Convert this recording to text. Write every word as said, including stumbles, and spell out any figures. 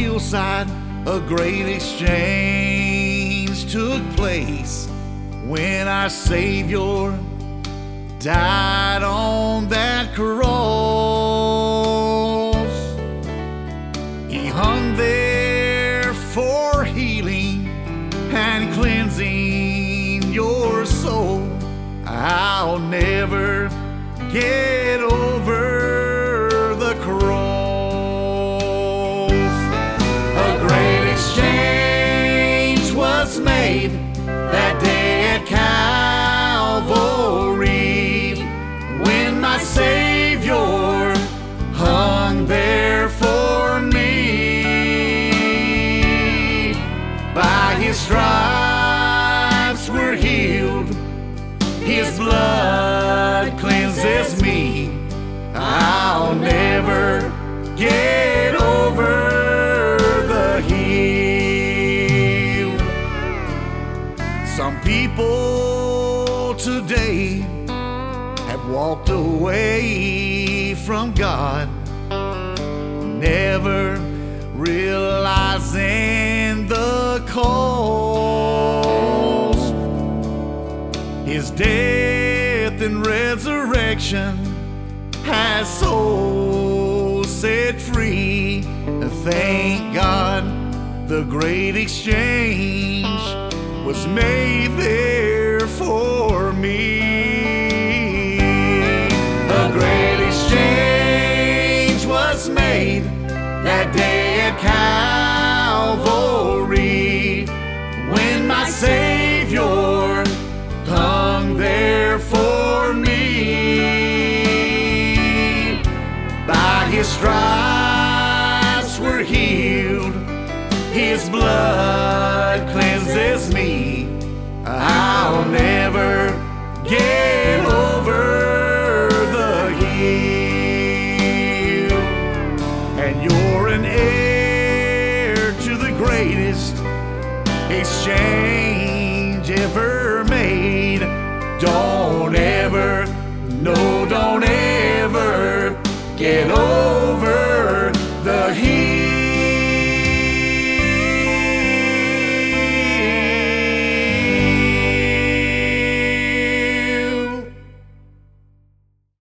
hillside, a great exchange took place when our Savior died on that cross. He hung there for healing and cleansing your soul. I'll never get over the cross. A great exchange was made that day at Calvary, when my Savior hung there for me. By His stripes we're healed, His blood cleanses me. I'll never get over the hill. Some people today have walked away from God, never realizing the cost. His death and resurrection has souls set free. Thank God the great exchange was made there for me. A great exchange was made that day at Calvary, when my Savior hung there for me. By His stripes we're healed, His blood cleanses me. I'll never get over the hill. And you're an heir to the greatest exchange ever made. Don't ever, no, don't ever get over